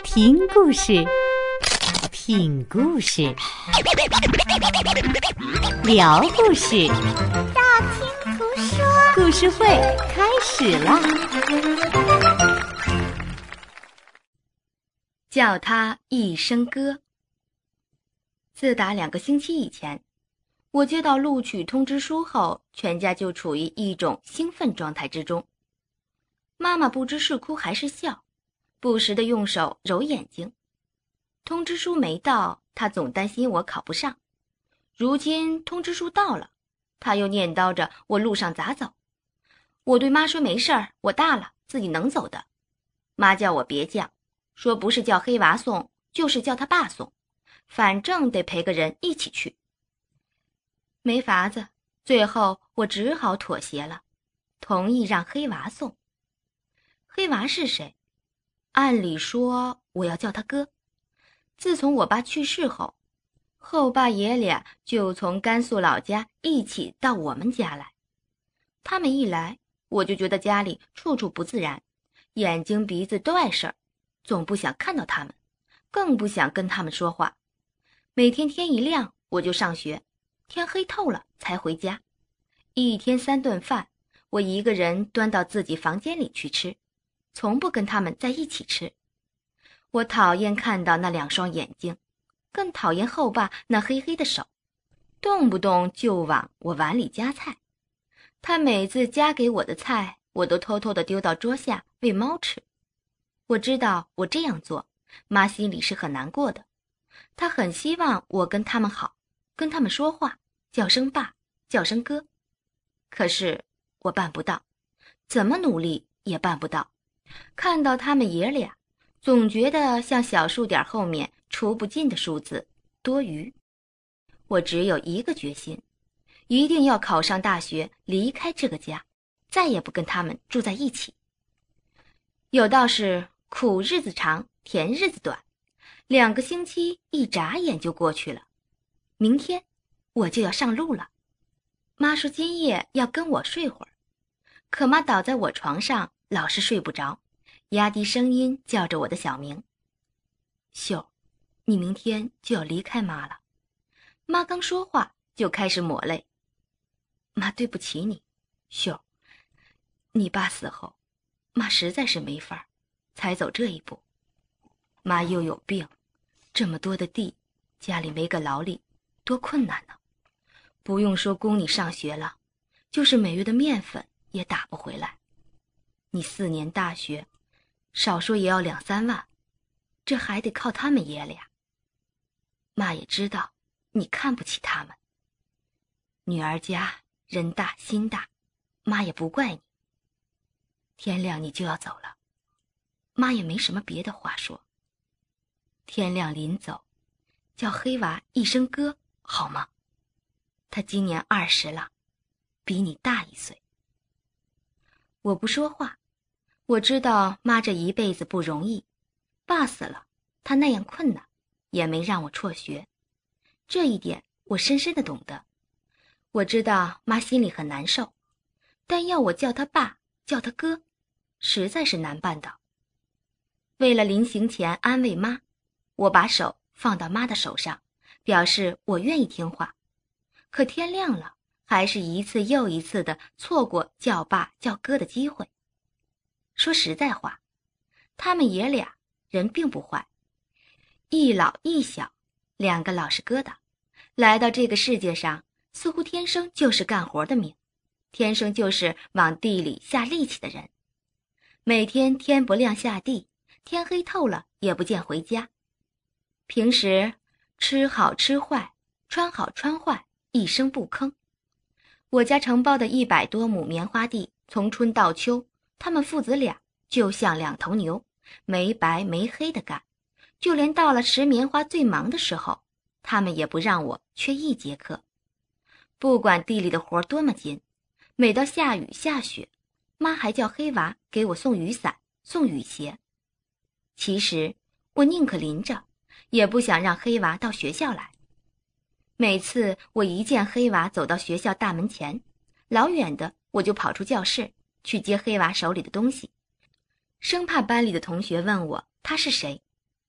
听故事，品故事，聊故事， 道听途说， 故事会开始啦！ 叫他一声哥。自打2个星期以前，我接到录取通知书后，全家就处于一种兴奋状态之中。妈妈不知是哭还是笑，不时地用手揉眼睛。通知书没到，她总担心我考不上。如今通知书到了，她又念叨着我路上咋走。我对妈说没事儿，我大了，自己能走的。妈叫我别犟，说不是叫黑娃送，就是叫他爸送，反正得陪个人一起去。没法子，最后我只好妥协了，同意让黑娃送。黑娃是谁？按理说我要叫他哥。自从我爸去世后，后爸爷俩就从甘肃老家一起到我们家来。他们一来，我就觉得家里处处不自然，眼睛鼻子都碍事儿，总不想看到他们，更不想跟他们说话。每天天一亮我就上学，天黑透了才回家。一天3顿饭，我一个人端到自己房间里去吃，从不跟他们在一起吃。我讨厌看到那2双眼睛，更讨厌后爸那黑黑的手，动不动就往我碗里夹菜。他每次夹给我的菜，我都偷偷地丢到桌下喂猫吃。我知道我这样做，妈心里是很难过的。她很希望我跟他们好，跟他们说话，叫声爸，叫声哥。可是我办不到，怎么努力也办不到。看到他们爷俩，总觉得像小数点后面除不尽的数字，多余。我只有一个决心，一定要考上大学，离开这个家，再也不跟他们住在一起。有道是苦日子长，甜日子短，2个星期一眨眼就过去了。明天我就要上路了。妈说今夜要跟我睡会儿，可妈倒在我床上，老是睡不着，压低声音叫着我的小名。秀，你明天就要离开妈了。妈刚说话就开始抹泪。妈对不起你，秀，你爸死后，妈实在是没法才走这一步。妈又有病，这么多的地，家里没个劳力，多困难呢。不用说供你上学了，就是每月的面粉也打不回来。你4年大学，少说也要2、3万，这还得靠他们爷俩。妈也知道你看不起他们。女儿家人大心大，妈也不怪你。天亮你就要走了，妈也没什么别的话说。天亮临走，叫黑娃一声哥好吗？他今年20了，比你大1岁。我不说话，我知道妈这一辈子不容易，爸死了，她那样困难，也没让我辍学。这一点我深深的懂得。我知道妈心里很难受，但要我叫她爸，叫她哥，实在是难办到。为了临行前安慰妈，我把手放到妈的手上，表示我愿意听话。可天亮了，还是一次又一次的错过叫爸叫哥的机会。说实在话，他们爷俩人并不坏，一老一小，2个老实疙瘩，来到这个世界上，似乎天生就是干活的命，天生就是往地里下力气的人。每天天不亮下地，天黑透了也不见回家。平时吃好吃坏，穿好穿坏，一声不吭。我家承包的100多亩棉花地，从春到秋，他们父子俩就像2头牛，没白没黑的干。就连到了拾棉花最忙的时候，他们也不让我缺1节课。不管地里的活多么紧，每到下雨下雪，妈还叫黑娃给我送雨伞，送雨鞋。其实我宁可淋着，也不想让黑娃到学校来。每次我一见黑娃走到学校大门前，老远的我就跑出教室去接黑娃手里的东西，生怕班里的同学问我他是谁，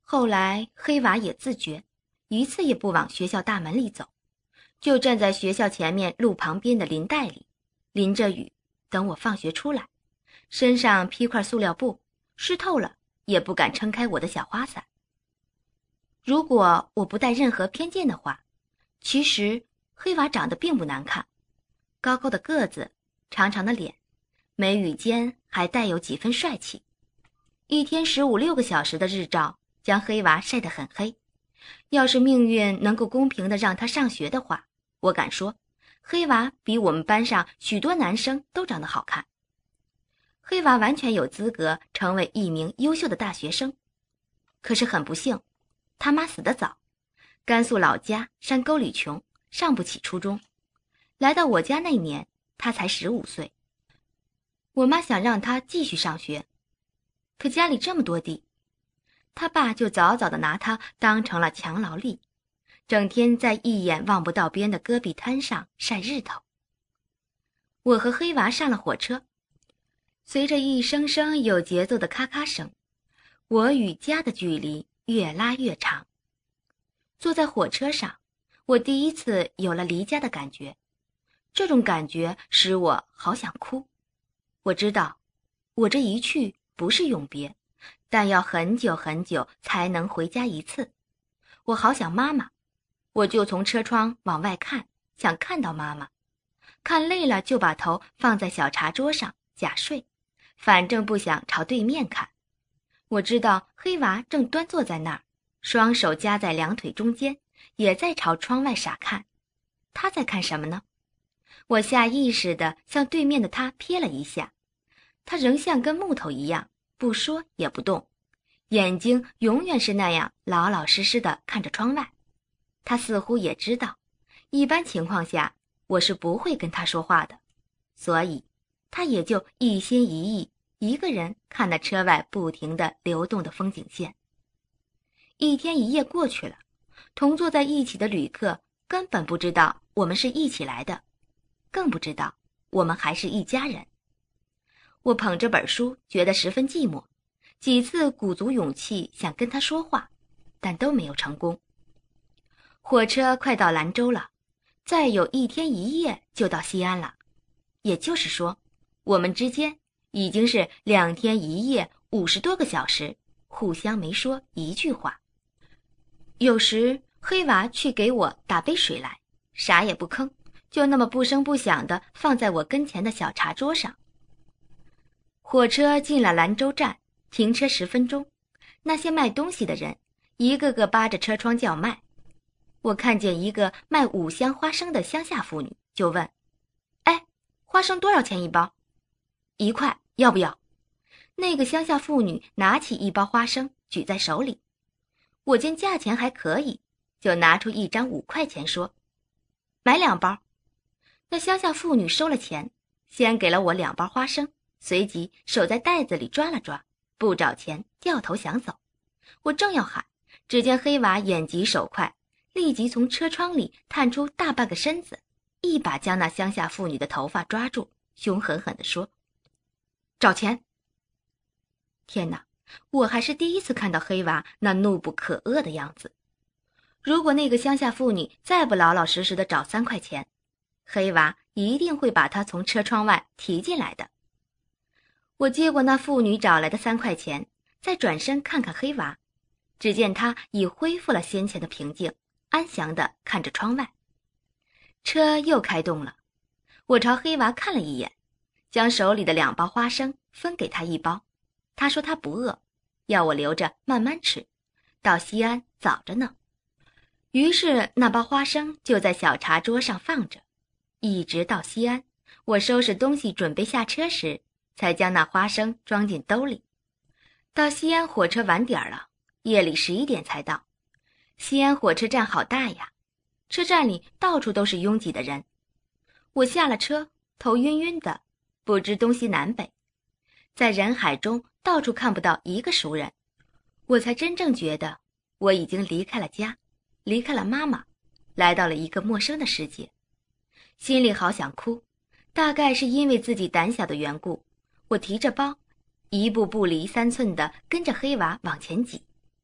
后来黑娃也自觉，一次也不往学校大门里走，就站在学校前面路旁边的林带里，淋着雨，等我放学出来，身上披块塑料布，湿透了也不敢撑开我的小花伞。如果我不带任何偏见的话，其实黑娃长得并不难看，高高的个子，长长的脸，眉宇间还带有几分帅气。一天15、16个小时的日照将黑娃晒得很黑，要是命运能够公平地让他上学的话，我敢说黑娃比我们班上许多男生都长得好看。黑娃完全有资格成为一名优秀的大学生。可是很不幸，他妈死得早，甘肃老家山沟里穷，上不起初中。来到我家那年，他才15岁。我妈想让他继续上学，可家里这么多地，他爸就早早地拿他当成了强劳力，整天在一眼望不到边的戈壁滩上晒日头。我和黑娃上了火车，随着一声声有节奏的咔咔声，我与家的距离越拉越长。坐在火车上，我第一次有了离家的感觉，这种感觉使我好想哭。我知道，我这一去不是永别，但要很久很久才能回家一次。我好想妈妈，我就从车窗往外看，想看到妈妈。看累了就把头放在小茶桌上假睡，反正不想朝对面看。我知道黑娃正端坐在那儿，双手夹在两腿中间，也在朝窗外傻看。他在看什么呢？我下意识地向对面的他瞥了一下，他仍像根木头一样，不说也不动，眼睛永远是那样老老实实地看着窗外。他似乎也知道，一般情况下我是不会跟他说话的，所以他也就一心一意一个人看那车外不停地流动的风景线。一天一夜过去了，同坐在一起的旅客根本不知道我们是一起来的，更不知道我们还是一家人。我捧着本书，觉得十分寂寞，几次鼓足勇气想跟他说话，但都没有成功。火车快到兰州了，再有1天1夜就到西安了，也就是说，我们之间已经是2天1夜50多个小时，互相没说一句话。有时黑娃去给我打杯水来，啥也不吭，就那么不声不响地放在我跟前的小茶桌上。火车进了兰州站，停车10分钟，那些卖东西的人一个个扒着车窗叫卖。我看见一个卖5箱花生的乡下妇女，就问：哎，花生多少钱一包？1块，要不要？那个乡下妇女拿起一包花生举在手里，我见价钱还可以，就拿出一张5块钱说：买2包。那乡下妇女收了钱，先给了我2包花生，随即手在袋子里抓了抓，不找钱，掉头想走。我正要喊，只见黑娃眼疾手快，立即从车窗里探出大半个身子，一把将那乡下妇女的头发抓住，凶狠狠地说：找钱。天哪，我还是第一次看到黑娃那怒不可遏的样子。如果那个乡下妇女再不老老实实地找3块钱，黑娃一定会把她从车窗外提进来的。我接过那妇女找来的3块钱，再转身看看黑娃，只见他已恢复了先前的平静，安详地看着窗外。车又开动了，我朝黑娃看了一眼，将手里的2包花生分给他1包。他说他不饿，要我留着慢慢吃，到西安早着呢。于是那包花生就在小茶桌上放着，一直到西安，我收拾东西准备下车时，才将那花生装进兜里。到西安火车晚点了，夜里11点才到。西安火车站好大呀，车站里到处都是拥挤的人。我下了车，头晕晕的，不知东西南北，在人海中到处看不到一个熟人，我才真正觉得我已经离开了家，离开了妈妈，来到了一个陌生的世界。心里好想哭，大概是因为自己胆小的缘故，我提着包，一步步离3寸地跟着黑娃往前挤。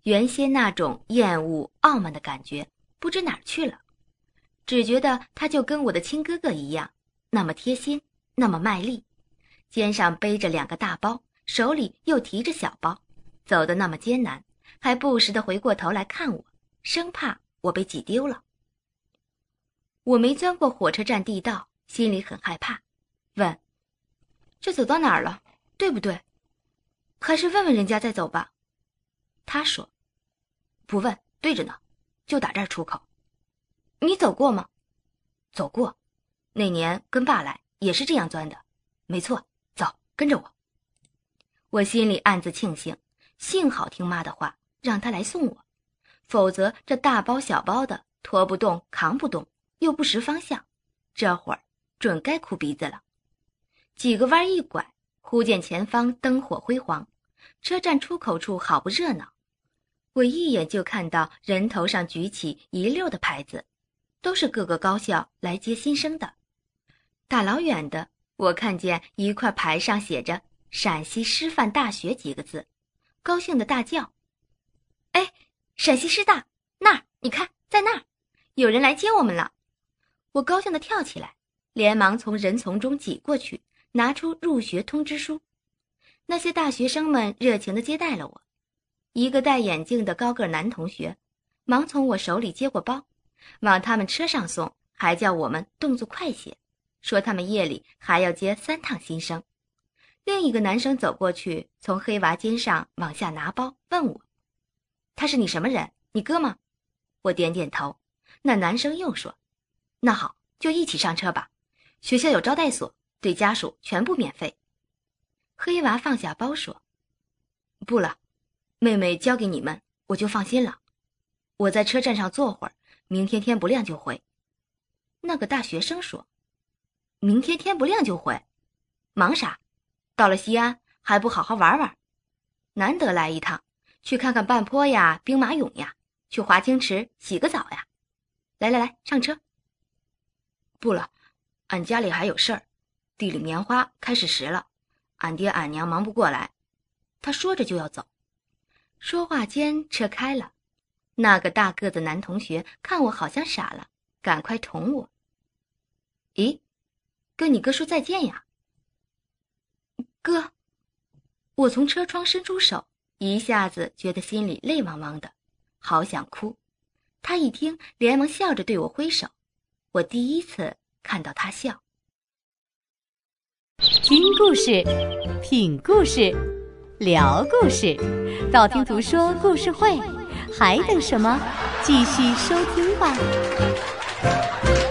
原先那种厌恶、傲慢的感觉不知哪儿去了，只觉得他就跟我的亲哥哥一样，那么贴心，那么卖力，肩上背着2个大包，手里又提着小包，走得那么艰难，还不时地回过头来看我，生怕我被挤丢了。我没钻过火车站地道，心里很害怕，问：这走到哪儿了？对不对？还是问问人家再走吧。他说：不问，对着呢，就打这儿出口。你走过吗？走过，那年跟爸来也是这样钻的。没错，走，跟着我。我心里暗自庆幸，幸好听妈的话，让他来送我，否则这大包小包的拖不动扛不动，又不识方向，这会儿准该哭鼻子了。几个弯一拐，忽见前方灯火辉煌，车站出口处好不热闹。我一眼就看到人头上举起一溜的牌子，都是各个高校来接新生的。大老远的，我看见一块牌上写着陕西师范大学几个字，高兴的大叫：哎，陕西师大，那儿，你看，在那儿，有人来接我们了。我高兴地跳起来，连忙从人丛中挤过去，拿出入学通知书。那些大学生们热情地接待了我。一个戴眼镜的高个男同学忙从我手里接过包，往他们车上送，还叫我们动作快些，说他们夜里还要接3趟新生。另一个男生走过去，从黑娃肩上往下拿包，问我：他是你什么人？你哥吗？我点点头。那男生又说：那好，就一起上车吧，学校有招待所，对家属全部免费。黑娃放下包说：不了，妹妹交给你们，我就放心了。我在车站上坐会儿，明天天不亮就回。那个大学生说：明天天不亮就回？忙啥？到了西安还不好好玩玩？难得来一趟，去看看半坡呀，兵马俑呀，去华清池洗个澡呀。来，上车。不了，俺家里还有事儿，地里棉花开始实了，俺爹俺娘忙不过来。他说着就要走。说话间，车开了。那个大个子男同学看我好像傻了，赶快捅我：咦，跟你哥说再见呀。哥，我从车窗伸出手，一下子觉得心里泪汪汪的，好想哭。他一听，连忙笑着对我挥手。我第一次看到他笑。 听故事，品故事，聊故事，道听途说故事会，还等什么？继续收听吧。